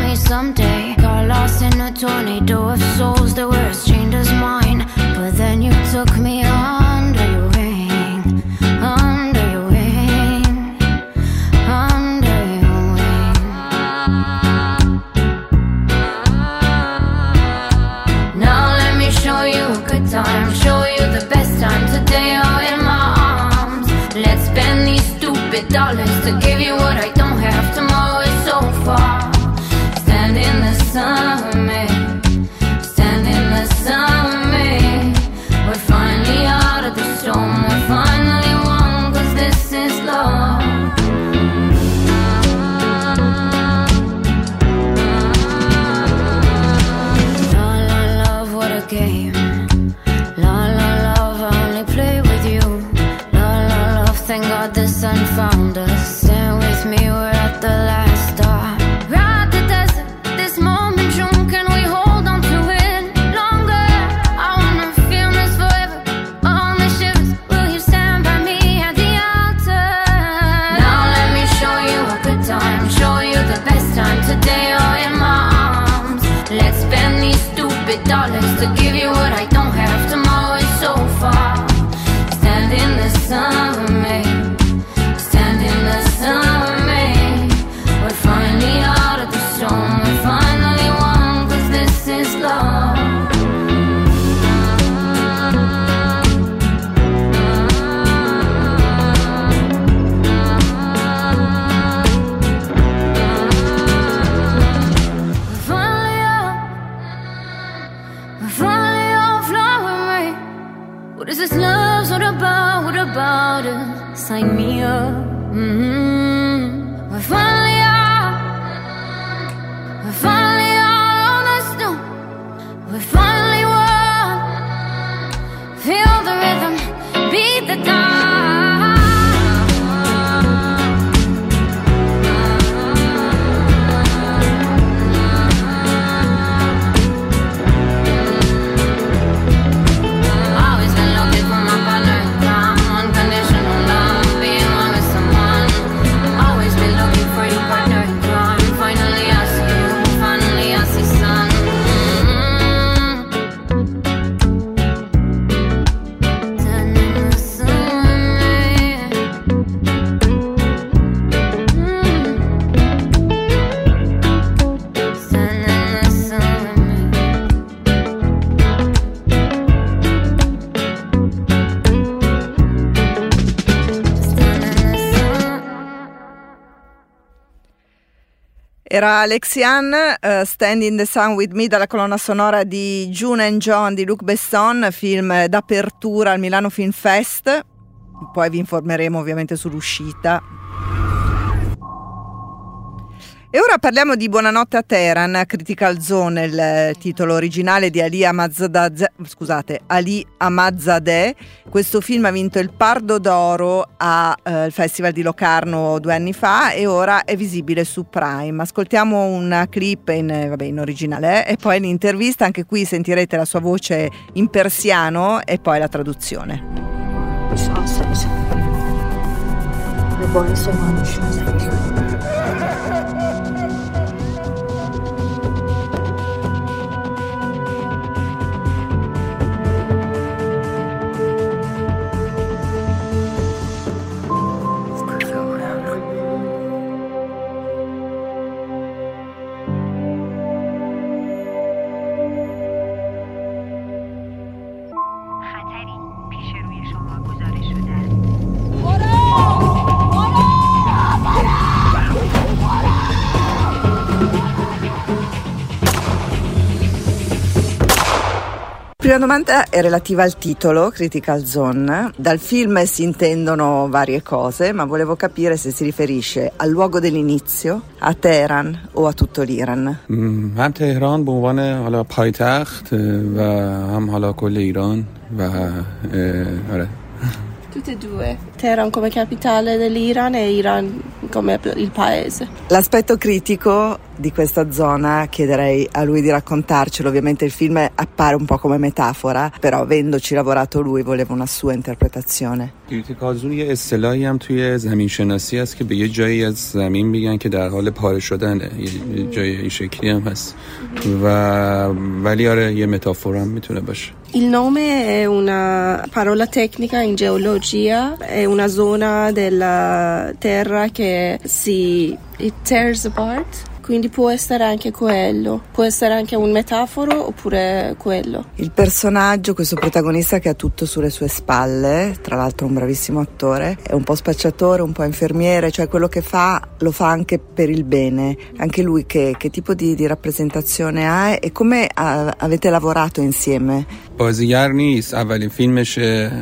Speaker 9: me someday. Got lost in a tornado of souls that were as chained as mine. But then you took me under your wing, under your wing, under your wing. Now let me show you a good time, show you the best time today. Oh, in my arms, let's spend these stupid dollars to give you what I don't have. Tomorrow is so far. Stand in the sun with me, stand in the sun with me. We're finally out of the storm, we're finally one, cause this is love. La la love, what a game. La la love, I only play with you. La la love, thank God the sun found us. Stand with me, we're at the last stop. We're at the desert, this moment June, can we hold on to it longer? I wanna feel this forever, all the shivers. Will you stand by me at the altar? Now let me show you a good time, show you the best time today. Oh, in my arms, let's spend these stupid dollars to give you what I don't have. Tomorrow is so far. Stand in the sun with me, stand in the sun with me. We're finally out of the storm, we're finally one, cause this is love. We're finally out, we're finally out, fly with me. What is this love? What about, what about it? Sign me up. Mm-hmm. We're finally out, we're finally out on the snow. We're finally one. Feel the rhythm, beat the time. Always been looking for my partner in crime, unconditional love, being one with someone. Always been looking for your partner in crime. Finally I see you, finally I see sun. Stand in the sun with me. Stand in the sun with me.
Speaker 2: Era Alexian, uh, Stand in the Sun with Me, dalla colonna sonora di June and John di Luc Besson, film d'apertura al Milano Film Fest. Poi vi informeremo ovviamente sull'uscita. E ora parliamo di Buonanotte a Teheran, Critical Zone, il titolo originale di Ali Ahmadzadeh, scusate, Ali Ahmadzadeh. Questo film ha vinto il Pardo d'Oro al eh, Festival di Locarno due anni fa e ora è visibile su Prime. Ascoltiamo una clip in, vabbè, in originale eh, e poi l'intervista, anche qui sentirete la sua voce in persiano e poi la traduzione. La prima domanda è relativa al titolo, Critical Zone. Dal film si intendono varie cose, ma volevo capire se si riferisce al luogo dell'inizio, a Teheran o a tutto l'Iran.
Speaker 21: هم تهران به عنوان حالا پایتخت و هم حالا کل ایران و آره
Speaker 3: Tutte e due. Teheran come capitale dell'Iran e Iran come il paese.
Speaker 2: L'aspetto critico di questa zona chiederei a lui di raccontarcelo. Ovviamente il film appare un po' come metafora, però avendoci lavorato lui volevo una sua interpretazione.
Speaker 21: ارتکازون یه اصطلاحی هم توی زمین شناسی هست که به یه جایی از زمین میگن که در حال پاره شدنه، یه جای این شکلی هم هست و ولی آره یه متافور هم میتونه باشه.
Speaker 3: Il nome è una parola tecnica in geologia, è una zona della terra che si it tears apart. Quindi può essere anche quello, può essere anche un metaforo oppure quello.
Speaker 2: Il personaggio, questo protagonista che ha tutto sulle sue spalle, tra l'altro un bravissimo attore, è un po' spacciatore, un po' infermiere, cioè quello che fa lo fa anche per il bene. Anche lui che, che tipo di, di rappresentazione ha e come ha, avete lavorato insieme?
Speaker 21: بازیگر نیست، اولین فیلمشه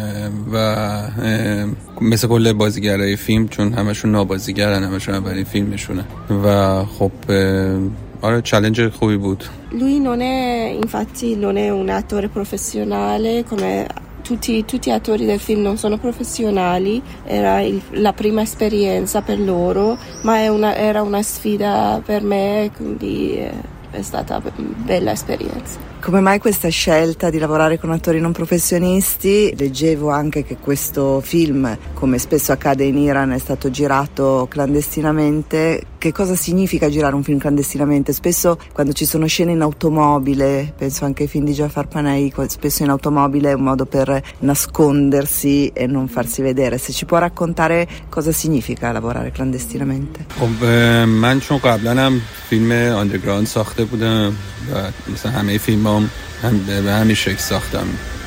Speaker 21: و مثل کل بازیگرای فیلم چون همشون نابازیگرن، همشون اولین فیلمشونه و خب آره چالش خوبی بود.
Speaker 3: Lui non è infatti non è un attore professionale come tutti tutti gli attori del film non sono professionali, era il, la prima esperienza per loro, ma è una, era una sfida per me, quindi è stata una bella esperienza.
Speaker 2: Come mai questa scelta di lavorare con attori non professionisti? Leggevo anche che questo film, come spesso accade in Iran, è stato girato clandestinamente. Che cosa significa girare un film clandestinamente? Spesso quando ci sono scene in automobile, penso anche ai film di Jafar Panahi, spesso in automobile è un modo per nascondersi e non farsi vedere. Se ci può raccontare cosa significa lavorare clandestinamente?
Speaker 21: خب من چون قبلا هم فیلم آندرگراند ساخته بودم و مثلا همه فیلمام هم به همین شکل ساختم،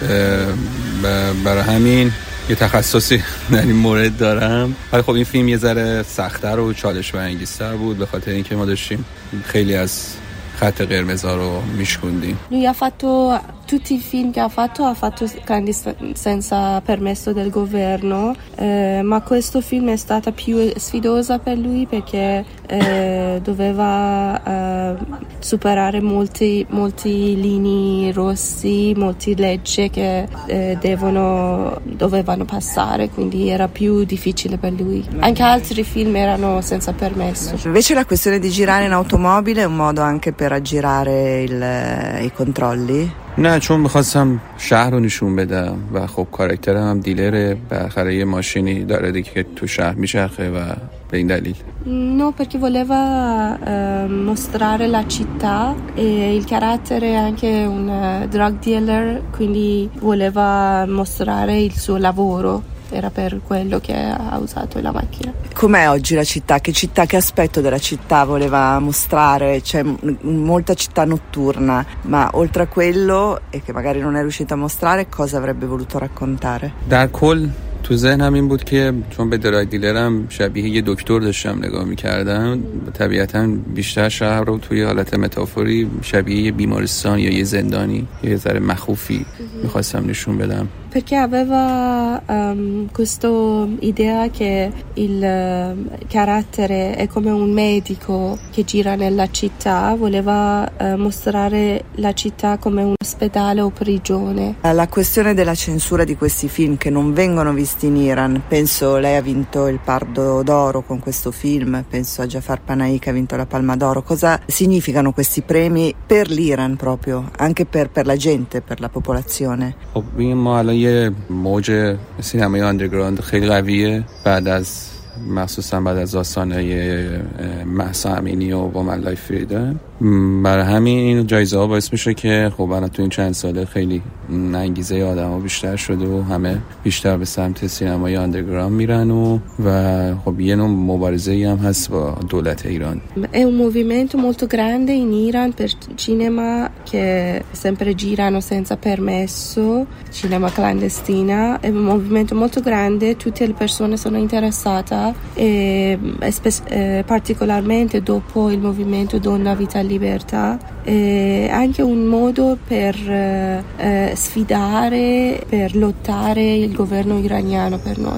Speaker 21: برای همین یه تخصصی در این مورد دارم. ولی خب این فیلم یه ذره سخت‌تر و چالش برانگیزتر بود به خاطر اینکه ما داشتیم خیلی از خط قرمزا رو میشکوندیم.
Speaker 3: Lui ha fatto tutti i film che ha fatto ha fatto senza permesso del governo, eh, ma questo film è stata più sfidosa per lui perché eh, doveva eh, superare molti molti linee rossi, molti leggi che eh, devono dovevano passare, quindi era più difficile per lui. Anche altri film erano senza permesso.
Speaker 2: Invece la questione di girare in automobile è un modo anche per aggirare il, i controlli?
Speaker 21: نه چون میخواستم شهر رو نشون بدم و خب کاراکترم هم دیلره، بالاخره یه ماشینی داره دیگه که تو شهر میچرخه و به این دلیل.
Speaker 3: No, perché voleva eh, mostrare la città e il carattere è anche un uh, drug dealer, quindi voleva mostrare il suo lavoro. Era per quello che ha usato la macchina.
Speaker 2: Com'è oggi la città? Che città, che aspetto della città voleva mostrare? C'è molta città notturna, ma oltre a quello, e che magari non è riuscita a mostrare, cosa avrebbe voluto raccontare?
Speaker 21: در کل تو ذهنم این بود که چون به درای دیلرم شبیه یه دکتر داشتم نگاه می‌کردم، طبیعتاً بیشتر شهر رو توی حالت متافوری شبیه یه بیمارستان یا یه زندانی یه ذره مخوفی می‌خواستم نشون بدم.
Speaker 3: Perché aveva um, questa idea che il uh, carattere è come un medico che gira nella città, voleva uh, mostrare la città come un ospedale o prigione.
Speaker 2: La questione della censura di questi film che non vengono visti in Iran, penso lei ha vinto il Pardo d'Oro con questo film, penso a Jafar Panahi che ha vinto la Palma d'Oro. Cosa significano questi premi per l'Iran proprio, anche per, per la gente, per la popolazione?
Speaker 21: یه موج سینمای آندرگراند خیلی قویه بعد از مخصوصا بعد از داستان‌های مهسا امینی و با ملای فریدن. برای همین این جایزه ها باعث میشه که خب الان تو این چند ساله خیلی انگیزه آدم‌ها بیشتر شده و همه بیشتر به سمت سینمای آندرگراند میرن و و خب یه نوع مبارزه‌ای هم هست با دولت ایران.
Speaker 3: È un movimento molto grande in Iran per cinema che sempre girano senza permesso, cinema clandestina, è un movimento molto grande, tutte le persone sono interessate e, e spe- eh, particolarmente dopo il movimento Donna Vita Libertà, è anche un modo per eh, sfidare, per lottare il governo iraniano per noi.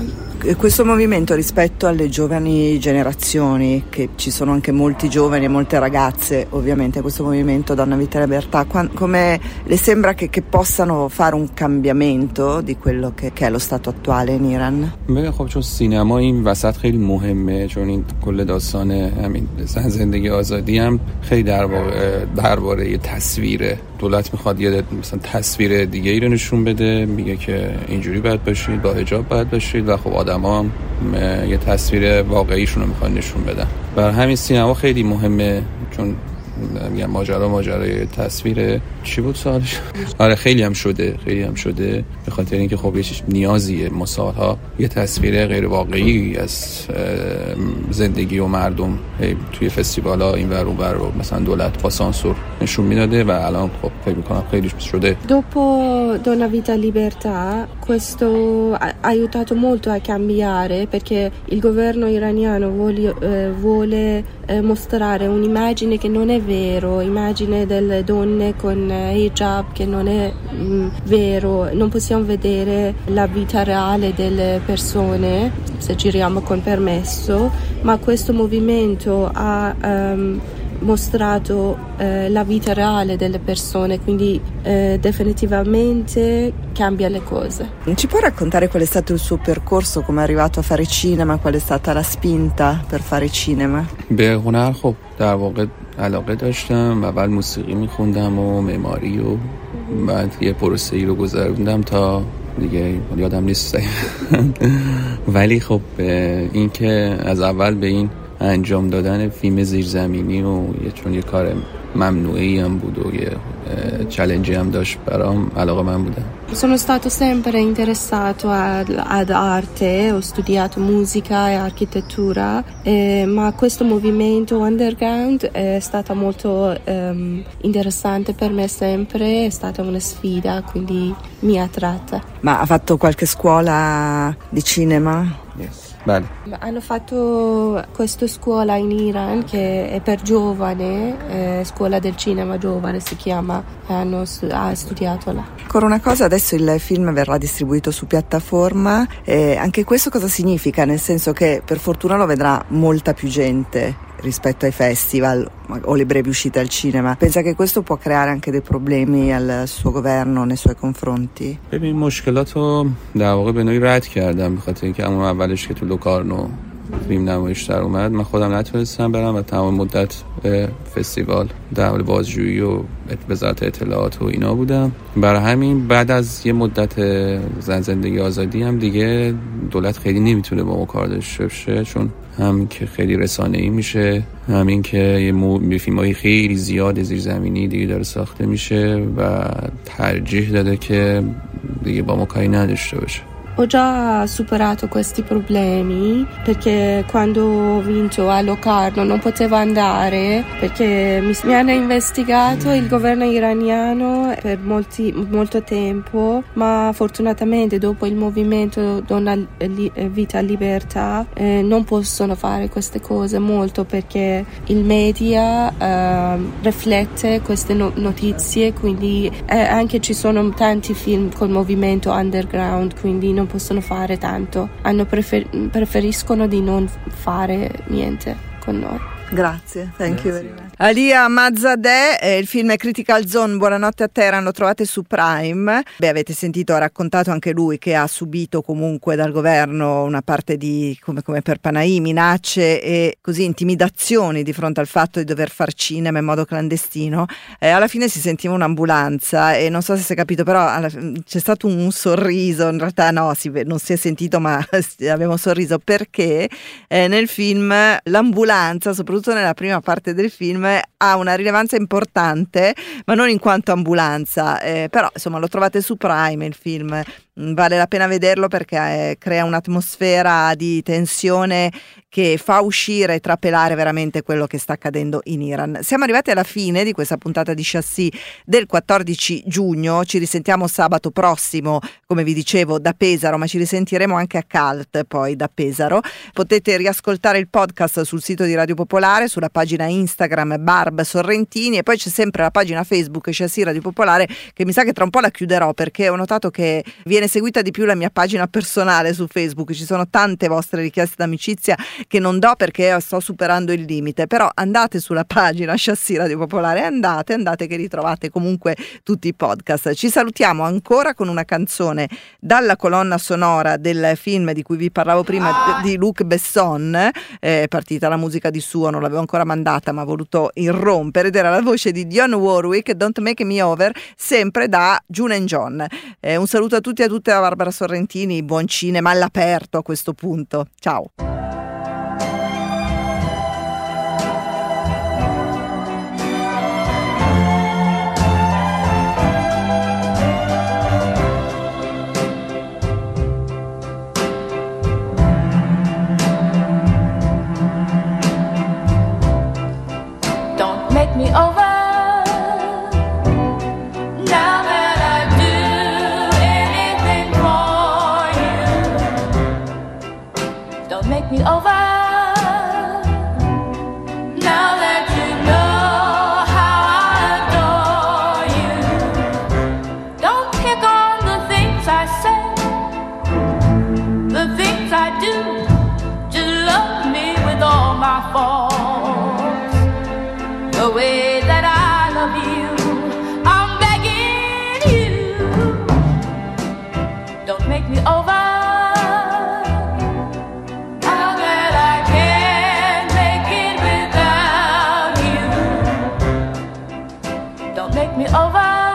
Speaker 2: questo movimento rispetto alle giovani generazioni, che ci sono anche molti giovani e molte ragazze, ovviamente, questo movimento Donna Vita e Libertà, come le sembra che, che possano fare un cambiamento di quello che, che è lo stato attuale in Iran؟
Speaker 21: ببین خب چون سینما این وسط خیلی مهمه، چون این کل داستان همین زن زندگی آزادی هم خیلی در واقع درباره یه تصویره. دولت میخواد یه مثلا تصویر دیگه ای رو نشون بده، میگه که اینجوری باید باشید، با حجاب باید باشید، و خب آدما هم یه تصویر واقعیشون رو میخوان نشون بدن. برای همین سینما خیلی مهمه، چون میگم ماجرا ماجرای تصویره. چی بود سوالش؟ آره خیلی هم شده خیلی هم شده به خاطر اینکه خب یه نیازیه ما سالها یه تصویر غیر واقعی از زندگی و مردم توی فستیوالا این ور اون ور رو مثلا دولت با سانسور نشون میداده و الان خب فکر می‌کنم خیلی شده.
Speaker 3: Dopo Donna Vita e Libertà questo ha aiutato molto a cambiare, perché il governo iraniano vuole, eh, vuole eh, mostrare un'immagine che non è vero, immagine delle donne con hijab che non è mh, vero. Non possiamo vedere la vita reale delle persone se giriamo con permesso, ma questo movimento ha um, mostrato eh, la vita reale delle persone, quindi eh, definitivamente cambia le cose.
Speaker 2: Ci può raccontare qual è stato il suo percorso, come è arrivato a fare cinema, qual è stata la spinta per fare cinema؟
Speaker 21: به هنر خب در واقع علاقه داشتم، اول موسیقی میخوندم و معماری و بعد یه پروسه‌ای رو گذروندم تا دیگه یادم نیست ولی خب این که از اول به این انجام دادن فیلم زیرزمینی و یه چون یه کار ممنوعی هم بود و یه چالنجی هم داشت برام، علاقه من بودم.
Speaker 3: Sono stato sempre interessato ad, ad arte, ho studiato musica e architettura, eh, ma questo movimento underground è stata molto ehm, interessante per me sempre, è stata una sfida, quindi mi ha attratta.
Speaker 2: Ma ha fatto qualche scuola di cinema?
Speaker 21: Yes. Bene.
Speaker 3: Hanno fatto questa scuola in Iran che è per giovane, eh, scuola del cinema giovane si chiama, hanno stu- ha studiato là.
Speaker 2: Ancora una cosa, adesso il film verrà distribuito su piattaforma, eh, anche questo cosa significa? Nel senso che per fortuna lo vedrà molta più gente rispetto ai festival o le brevi uscite al cinema. Pensa che questo può creare anche dei problemi al suo governo nei suoi confronti؟
Speaker 21: ببین مشکلات رو در واقع به نوعی رد کردم، به خاطر اینکه اون اولش که تو لوکارنو فیلم نمایش در اومد من خودم نتونستم برم و تمام مدت فستیوال در حال بازجویی و وزارت اطلاعات و اینا بودم. برای همین بعد از یه مدت زن زندگی آزادی هم دیگه دولت خیلی نمیتونه با ما کار داشته باشه، چون هم که خیلی رسانه‌ای میشه، همین که یه مو... فیلم‌های خیلی زیاد زیرزمینی دیگه داره ساخته میشه و ترجیح داده که دیگه با ما کاری نداشته باشه.
Speaker 3: Ho già superato questi problemi perché quando ho vinto a Locarno non potevo andare perché mi, mi hanno investigato il governo iraniano per molti, molto tempo, ma fortunatamente dopo il movimento Donna Vita Libertà eh, non possono fare queste cose molto perché il media eh, riflette queste no- notizie, quindi eh, anche ci sono tanti film col movimento underground, quindi non possono fare tanto, hanno prefer- preferiscono di non fare niente con noi.
Speaker 2: Grazie, thank Grazie. you very much. Alia Ahmadzadeh, eh, il film è Critical Zone, Buonanotte a Teheran, lo trovate su Prime. Beh, avete sentito, ha raccontato anche lui che ha subito comunque dal governo una parte di, come, come per Panahi, minacce e così intimidazioni di fronte al fatto di dover far cinema in modo clandestino. Eh, alla fine si sentiva un'ambulanza e non so se si è capito, però alla, c'è stato un sorriso, in realtà no, si, non si è sentito, ma abbiamo sorriso perché eh, nel film l'ambulanza, soprattutto nella prima parte del film, ha una rilevanza importante, ma non in quanto ambulanza, eh, però insomma lo trovate su Prime il film, vale la pena vederlo perché eh, crea un'atmosfera di tensione che fa uscire e trapelare veramente quello che sta accadendo in Iran. Siamo arrivati alla fine di questa puntata di Chassis del quattordici giugno, ci risentiamo sabato prossimo, come vi dicevo, da Pesaro, ma ci risentiremo anche a Calt poi da Pesaro. Potete riascoltare il podcast sul sito di Radio Popolare, sulla pagina Instagram Barb Sorrentini, e poi c'è sempre la pagina Facebook Chassis Radio Popolare, che mi sa che tra un po' la chiuderò perché ho notato che viene viene seguita di più la mia pagina personale su Facebook, ci sono tante vostre richieste d'amicizia che non do perché sto superando il limite, però andate sulla pagina Chassis Radio Popolare, andate, andate che ritrovate comunque tutti i podcast. Ci salutiamo ancora con una canzone dalla colonna sonora del film di cui vi parlavo prima, di Luc Besson. È partita la musica di suo, non l'avevo ancora mandata ma ho voluto irrompere, ed era la voce di Dionne Warwick, Don't Make Me Over, sempre da June and John. Eh, un saluto a tutti e a tutte da Barbara Sorrentini, buon cinema all'aperto a questo punto, ciao.
Speaker 4: Don't make me over. Now that I do anything for you, don't make me over. Now that you know how I adore you, don't pick on the things I say, the things I do. Just love me with all my faults, the way that I love you. I'm begging you, don't make me over. Now that I can't make it without you, don't make me over.